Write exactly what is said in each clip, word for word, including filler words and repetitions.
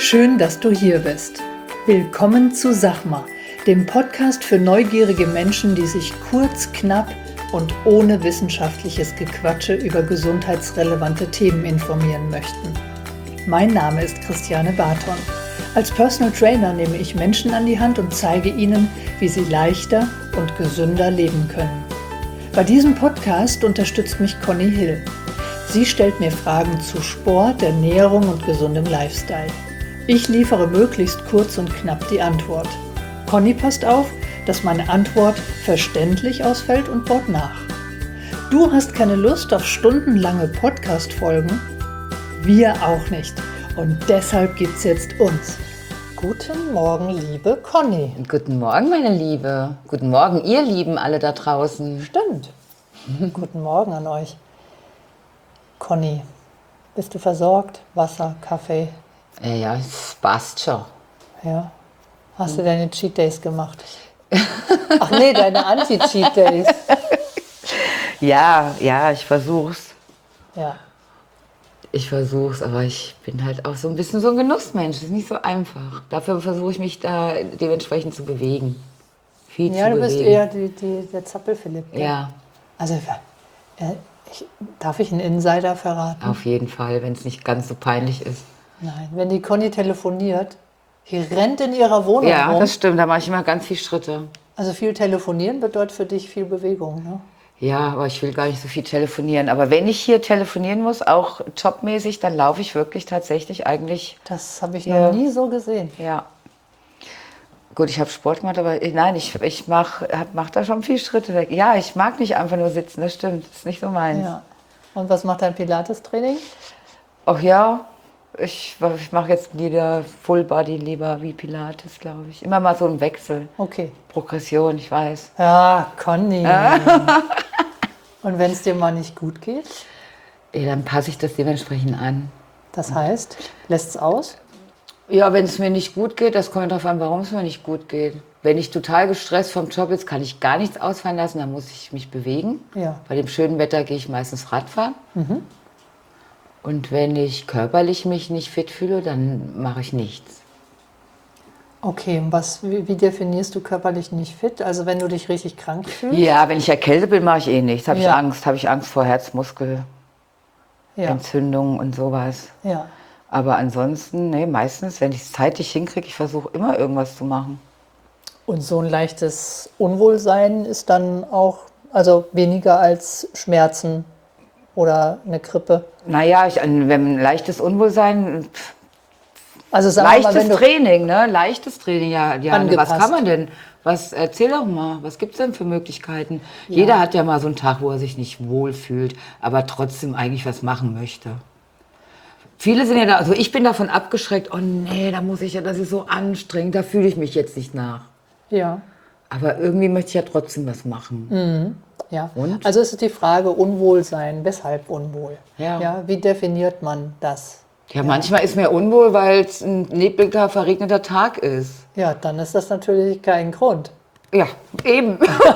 Schön, dass du hier bist. Willkommen zu Sachma, dem Podcast für neugierige Menschen, die sich kurz, knapp und ohne wissenschaftliches Gequatsche über gesundheitsrelevante Themen informieren möchten. Mein Name ist Christiane Barton. Als Personal Trainer nehme ich Menschen an die Hand und zeige ihnen, wie sie leichter und gesünder leben können. Bei diesem Podcast unterstützt mich Conny Hill. Sie stellt mir Fragen zu Sport, Ernährung und gesundem Lifestyle. Ich liefere möglichst kurz und knapp die Antwort. Conny passt auf, dass meine Antwort verständlich ausfällt und baut nach. Du hast keine Lust auf stundenlange Podcast-Folgen? Wir auch nicht. Und deshalb gibt's jetzt uns. Guten Morgen, liebe Conny. Guten Morgen, meine Liebe. Guten Morgen, ihr Lieben, alle da draußen. Stimmt. Guten Morgen an euch. Conny, bist du versorgt? Wasser, Kaffee? Ja, ja, es passt schon. Ja. Hast du deine Cheat Days gemacht? Ach nee, deine Anti-Cheat Days. Ja, ja, ich versuch's. Ja. Ich versuch's, aber ich bin halt auch so ein bisschen so ein Genussmensch. Das ist nicht so einfach. Dafür versuche ich mich da dementsprechend zu bewegen. Viel Ja, zu du bewegen. bist eher die, die, der Zappel-Philipp. Gell? Ja, Also, äh, ich, darf ich einen Insider verraten? auf jeden Fall, wenn es nicht ganz so peinlich ist. Nein, wenn die Conny telefoniert, die rennt in ihrer Wohnung Ja, rum. das stimmt, da mache ich immer ganz viele Schritte. Also viel telefonieren bedeutet für dich viel Bewegung, ne? Ja, aber ich will gar nicht so viel telefonieren. Aber wenn ich hier telefonieren muss, auch jobmäßig, dann laufe ich wirklich tatsächlich eigentlich. Das habe ich Ja. noch nie so gesehen. Ja. Gut, ich habe Sport gemacht, aber ich, nein, ich, ich mache mach da schon viele Schritte weg. Ja, ich mag nicht einfach nur sitzen, das stimmt. Das ist nicht so meins. Ja. Und was macht dein Pilates-Training? Ach ja, ich, ich mache jetzt wieder Full Body lieber wie Pilates, glaube ich. Immer mal so ein Wechsel. Okay. Progression, ich weiß. Ja, Conny. Und wenn es dir mal nicht gut geht? Ja, dann passe ich das dementsprechend an. Das heißt, lässt es aus? Ja, wenn es mir nicht gut geht, das kommt darauf an, warum es mir nicht gut geht. Wenn ich total gestresst vom Job ist, kann ich gar nichts ausfallen lassen, dann muss ich mich bewegen. Ja. Bei dem schönen Wetter gehe ich meistens Radfahren. Mhm. Und wenn ich körperlich mich nicht fit fühle, dann mache ich nichts. Okay, und was, wie, wie definierst du körperlich nicht fit? Also wenn du dich richtig krank fühlst? Ja, wenn ich erkältet bin, mache ich eh nichts. Habe ich Ja. Angst, habe ich Angst vor Herzmuskelentzündungen Ja. und sowas. Ja. Aber ansonsten, nee, meistens, wenn ich es zeitlich hinkriege, ich versuche immer irgendwas zu machen. Und Und so ein leichtes Unwohlsein ist dann auch, also weniger als Schmerzen oder eine Grippe. naja, ich, wenn ein leichtes Unwohlsein, pff, Also sagen wir mal, leichtes wenn du, Training, ne? Leichtes Training, ja, ja. Was Angepasst. kann man denn? Was, erzähl doch mal, was gibt's denn für Möglichkeiten? Jeder hat ja mal so einen Tag, wo er sich nicht wohlfühlt, aber trotzdem eigentlich was machen möchte. Viele sind ja da, also ich bin davon abgeschreckt, oh nee, da muss ich ja, das ist so anstrengend, da fühle ich mich jetzt nicht nach. ja, Aber irgendwie möchte ich ja trotzdem was machen. ja. Und? Also es ist die Frage Unwohlsein, weshalb unwohl? Ja. Ja, wie definiert man das? Ja, manchmal ist mir unwohl, weil es ein nebliger, verregneter Tag ist. Ja, dann ist das natürlich kein Grund. Ja, eben.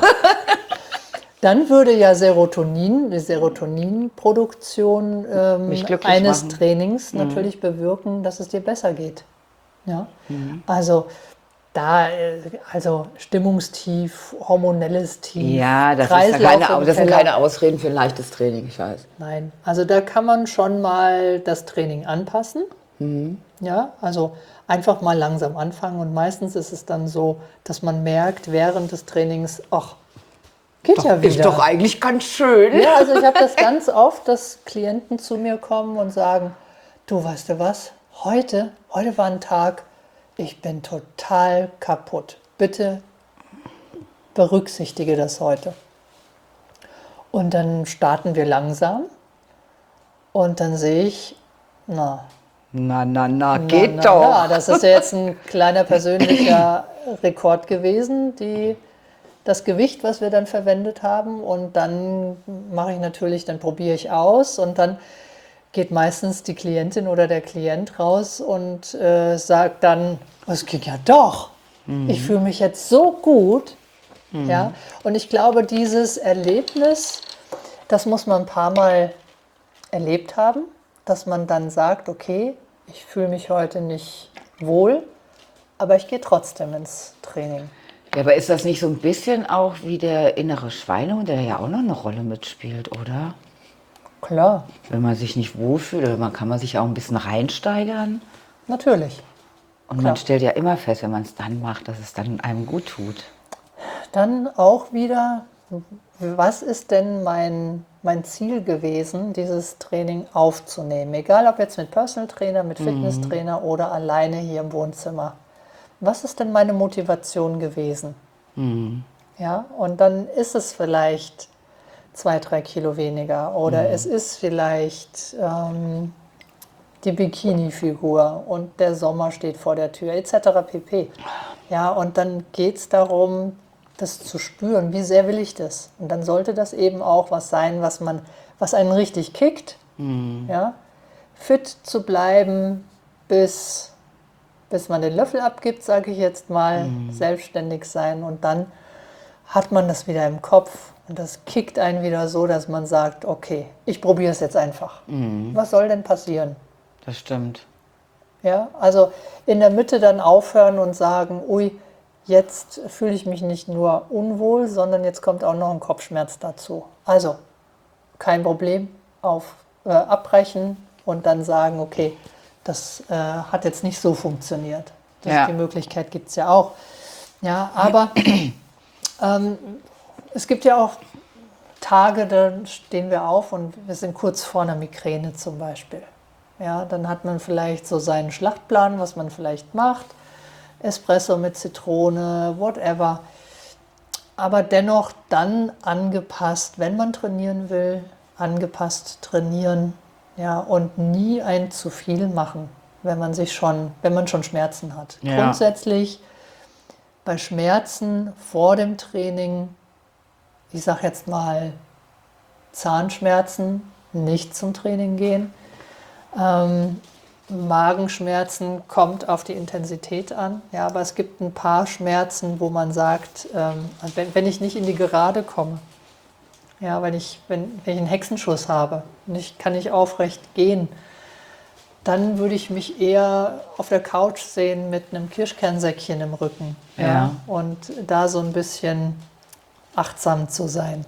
Dann würde ja Serotonin, die Serotoninproduktion ähm, Mich glücklich eines machen. Trainings natürlich bewirken, dass es dir besser geht. Ja? Also da, äh, also Stimmungstief, hormonelles Tief, Ja, das, ist Kreislauf ja keine, im das sind Keller. keine Ausreden für ein leichtes Training, ich weiß. Nein, also da kann man schon mal das Training anpassen. Mhm. Ja, also einfach mal langsam anfangen und meistens ist es dann so, dass man merkt während des Trainings, ach, geht ja wieder. Ist doch eigentlich ganz schön. Ja, also ich habe das ganz oft, dass Klienten zu mir kommen und sagen, du, weißt du was, heute, heute war ein Tag, ich bin total kaputt. Bitte berücksichtige das heute. Und dann starten wir langsam und dann sehe ich, na, Na, na, na, na, geht na, doch. na, das ist ja jetzt ein kleiner persönlicher Rekord gewesen, die das Gewicht, was wir dann verwendet haben, und dann mache ich natürlich, dann probiere ich aus und dann geht meistens die Klientin oder der Klient raus und äh, sagt dann, es ging ja doch, ich fühle mich jetzt so gut. Ja? Und ich glaube, dieses Erlebnis, das muss man ein paar Mal erlebt haben, dass man dann sagt, okay, ich fühle mich heute nicht wohl, aber ich gehe trotzdem ins Training. Ja, aber ist das nicht so ein bisschen auch wie der innere Schweinehund, der ja auch noch eine Rolle mitspielt, oder? Klar, Wenn man sich nicht wohlfühlt, oder man kann man sich auch ein bisschen reinsteigern. natürlich. Und Klar. man stellt ja immer fest, wenn man es dann macht, dass es dann einem gut tut. Dann auch wieder, was ist denn mein, mein Ziel gewesen, dieses Training aufzunehmen? Egal ob jetzt mit Personal Trainer, mit Fitnesstrainer mhm. oder alleine hier im Wohnzimmer. Was ist denn meine Motivation gewesen? Mhm. Ja, und dann ist es vielleicht zwei, drei Kilo weniger oder mhm. es ist vielleicht ähm, die Bikini-Figur und der Sommer steht vor der Tür et cetera pp. Ja, und dann geht es darum, das zu spüren, wie sehr will ich das? Und dann sollte das eben auch was sein, was man, was einen richtig kickt, mhm. ja, fit zu bleiben, bis, bis man den Löffel abgibt, sage ich jetzt mal, mhm. selbstständig sein und dann hat man das wieder im Kopf und das kickt einen wieder so, dass man sagt, okay, ich probiere es jetzt einfach. Mhm. Was soll denn passieren? Das stimmt. Ja, also in der Mitte dann aufhören und sagen, ui, jetzt fühle ich mich nicht nur unwohl, sondern jetzt kommt auch noch ein Kopfschmerz dazu. Also kein Problem, auf, äh, abbrechen und dann sagen, okay, das äh, hat jetzt nicht so funktioniert. Das, ja. Die Möglichkeit gibt es ja auch. Ja, aber ähm, es gibt ja auch Tage, da stehen wir auf und wir sind kurz vor einer Migräne zum Beispiel. Ja, dann hat man vielleicht so seinen Schlachtplan, was man vielleicht macht. Espresso mit Zitrone, whatever. Aber dennoch dann angepasst, wenn man trainieren will, angepasst trainieren. Ja, und nie ein zu viel machen, wenn man sich schon, wenn man schon Schmerzen hat. Ja. Grundsätzlich bei Schmerzen vor dem Training, ich sage jetzt mal Zahnschmerzen, nicht zum Training gehen. Ähm, Magenschmerzen kommt auf die Intensität an, ja, aber es gibt ein paar Schmerzen, wo man sagt, ähm, wenn, wenn ich nicht in die Gerade komme, ja, wenn ich, wenn, wenn ich einen Hexenschuss habe und ich kann nicht aufrecht gehen, dann würde ich mich eher auf der Couch sehen mit einem Kirschkernsäckchen im Rücken, ja, ja, und da so ein bisschen achtsam zu sein.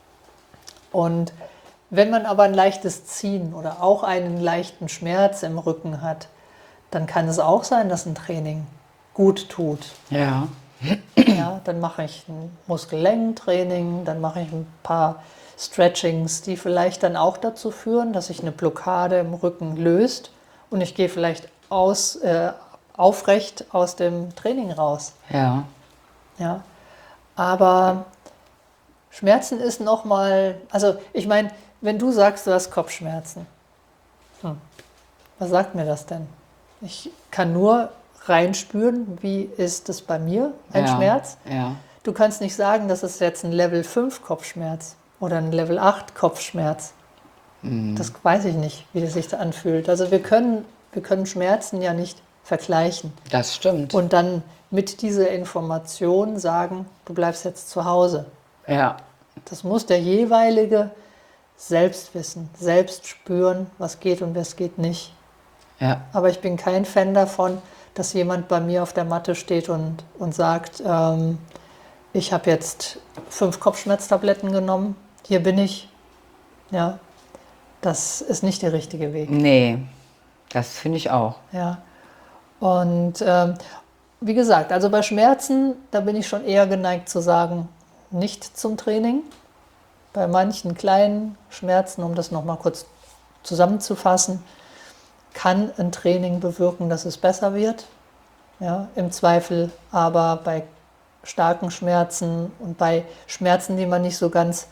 Und wenn man aber ein leichtes Ziehen oder auch einen leichten Schmerz im Rücken hat, dann kann es auch sein, dass ein Training gut tut. Ja. Ja, dann mache ich ein Muskellängentraining, dann mache ich ein paar Stretchings, die vielleicht dann auch dazu führen, dass sich eine Blockade im Rücken löst und ich gehe vielleicht aus, äh, aufrecht aus dem Training raus. Ja. Ja. Aber Schmerzen ist nochmal, also ich meine, wenn du sagst, du hast Kopfschmerzen, hm, was sagt mir das denn? Ich kann nur reinspüren, wie ist es bei mir, ein ja, Schmerz. Ja. Du kannst nicht sagen, das ist jetzt ein Level fünf Kopfschmerz oder ein Level acht Kopfschmerz. Mhm. Das weiß ich nicht, wie das sich da anfühlt. Also wir können, wir können Schmerzen ja nicht vergleichen. Das stimmt. Und dann mit dieser Information sagen, du bleibst jetzt zu Hause. Ja. Das muss der jeweilige selbst wissen, selbst spüren, was geht und was geht nicht. Ja. Aber ich bin kein Fan davon, dass jemand bei mir auf der Matte steht und, und sagt, ähm, ich habe jetzt fünf Kopfschmerztabletten genommen, hier bin ich. Ja, das ist nicht der richtige Weg. Nee, das finde ich auch. Ja. Und ähm, wie gesagt, also bei Schmerzen, da bin ich schon eher geneigt zu sagen, nicht zum Training. Bei manchen kleinen Schmerzen, um das nochmal kurz zusammenzufassen, kann ein Training bewirken, dass es besser wird. Ja, im Zweifel aber bei starken Schmerzen und bei Schmerzen, die man nicht so ganz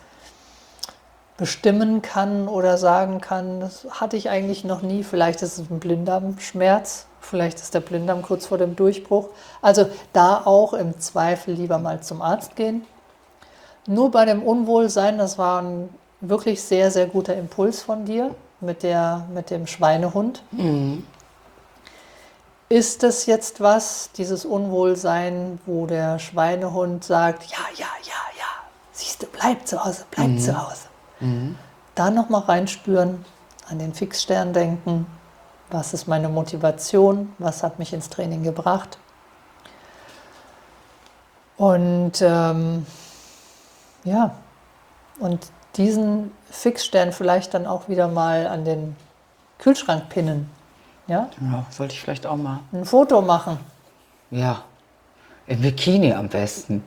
bestimmen kann oder sagen kann, das hatte ich eigentlich noch nie. Vielleicht ist es ein Blinddarmschmerz, vielleicht ist der Blinddarm kurz vor dem Durchbruch. Also da auch im Zweifel lieber mal zum Arzt gehen. Nur bei dem Unwohlsein, das war ein wirklich sehr, sehr guter Impuls von dir mit, der, mit dem Schweinehund. Mhm. Ist das jetzt was, dieses Unwohlsein, wo der Schweinehund sagt, ja, ja, ja, ja, siehst du, bleib zu Hause, bleib mhm. zu Hause. Mhm. Da nochmal reinspüren, an den Fixstern denken, Was ist meine Motivation? Was hat mich ins Training gebracht? Und ähm, ja, und diesen Fixstern vielleicht dann auch wieder mal an den Kühlschrank pinnen. Ja? Ja, sollte ich vielleicht auch mal. Ein Foto machen. Ja, im Bikini am besten.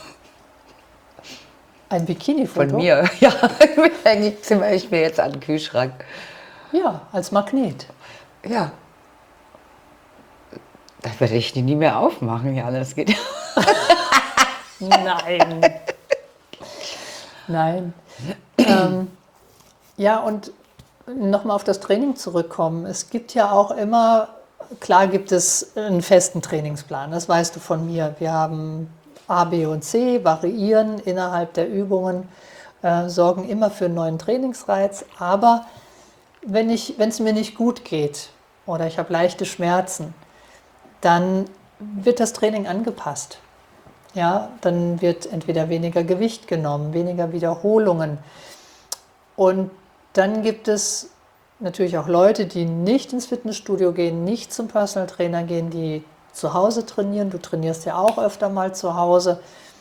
Ein Bikini-Foto? Von mir, ja. Eigentlich zimmer ich mir jetzt an den Kühlschrank. Ja, als Magnet. Ja. Das werde ich nie mehr aufmachen, ja, das geht. Nein. Nein. ähm, ja, und nochmal auf das Training zurückkommen. Es gibt ja auch immer, klar gibt es einen festen Trainingsplan, das weißt du von mir. Wir haben A, B und C, variieren innerhalb der Übungen, äh, sorgen immer für einen neuen Trainingsreiz. Aber wenn ich, wenn es mir nicht gut geht oder ich habe leichte Schmerzen, dann wird das Training angepasst. Ja, dann wird entweder weniger Gewicht genommen, weniger Wiederholungen. Und dann gibt es natürlich auch Leute, die nicht ins Fitnessstudio gehen, nicht zum Personal Trainer gehen, die zu Hause trainieren. Du trainierst ja auch öfter mal zu Hause.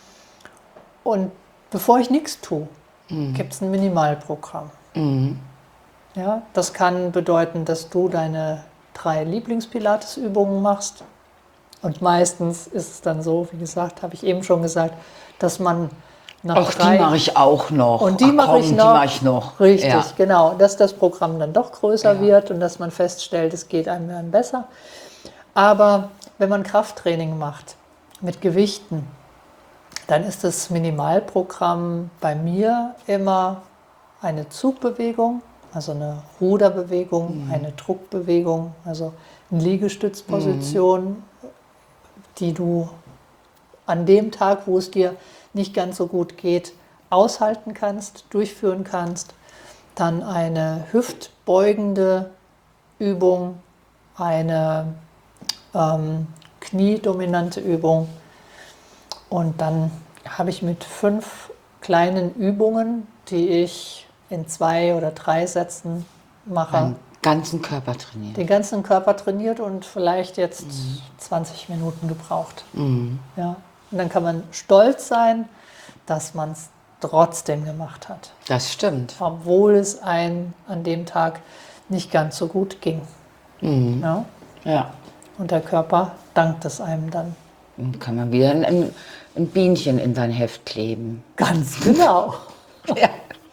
Und bevor ich nichts tue, mhm. gibt es ein Minimalprogramm. Mhm. Ja, das kann bedeuten, dass du deine drei Lieblings-Pilates-Übungen machst. Und meistens ist es dann so, wie gesagt, habe ich eben schon gesagt, dass man nach Ach, drei... die mache ich auch noch. Und die mache ich noch. Die mache ich noch. Richtig, ja. genau. Dass das Programm dann doch größer ja. wird und dass man feststellt, es geht einem dann besser. Aber wenn man Krafttraining macht mit Gewichten, dann ist das Minimalprogramm bei mir immer eine Zugbewegung, also eine Ruderbewegung, mhm. eine Druckbewegung, also eine Liegestützposition, mhm. die du an dem Tag, wo es dir nicht ganz so gut geht, aushalten kannst, durchführen kannst. Dann eine hüftbeugende Übung, eine ähm, kniedominante Übung. Und dann habe ich mit fünf kleinen Übungen, die ich in zwei oder drei Sätzen mache. Den ganzen Körper trainiert. Den ganzen Körper trainiert und vielleicht jetzt mhm. zwanzig Minuten gebraucht. Mhm. Ja. Und dann kann man stolz sein, dass man es trotzdem gemacht hat. Das stimmt. Obwohl es einem an dem Tag nicht ganz so gut ging. Mhm. Ja? Ja. Und der Körper dankt es einem dann. Dann kann man wieder ein, ein Bienchen in sein Heft kleben. Ganz genau. ja.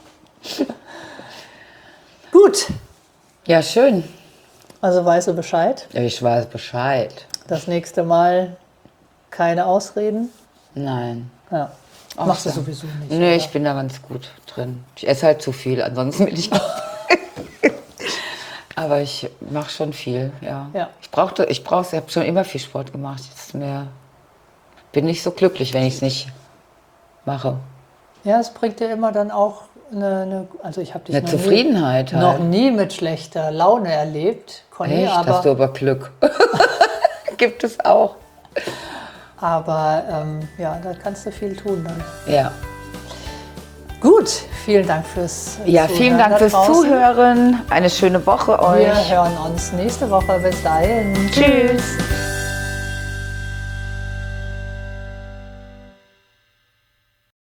Gut. Ja, schön. Also weißt du Bescheid? Ja, ich weiß Bescheid. Das nächste Mal keine Ausreden? Nein. Ja. Auch Machst so. du sowieso nicht. Nee, oder? Ich bin da ganz gut drin. Ich esse halt zu viel, ansonsten bin ich Aber ich mache schon viel, ja. ja. Ich brauchte, ich brauche, ich habe schon immer viel Sport gemacht. Jetzt mehr, bin nicht so glücklich, wenn ich es nicht mache. Ja, es bringt dir immer dann auch eine, eine also ich habe dich eine noch Zufriedenheit nie, halt. noch nie mit schlechter Laune erlebt. Conny, Echt? aber, hast du aber Glück. Gibt es auch. Aber ähm, ja, da kannst du viel tun dann. Ja. Gut, vielen Dank fürs Ja, Zuhören vielen Dank fürs draußen. Zuhören. Eine schöne Woche euch. Wir hören uns nächste Woche. Bis dahin. Tschüss.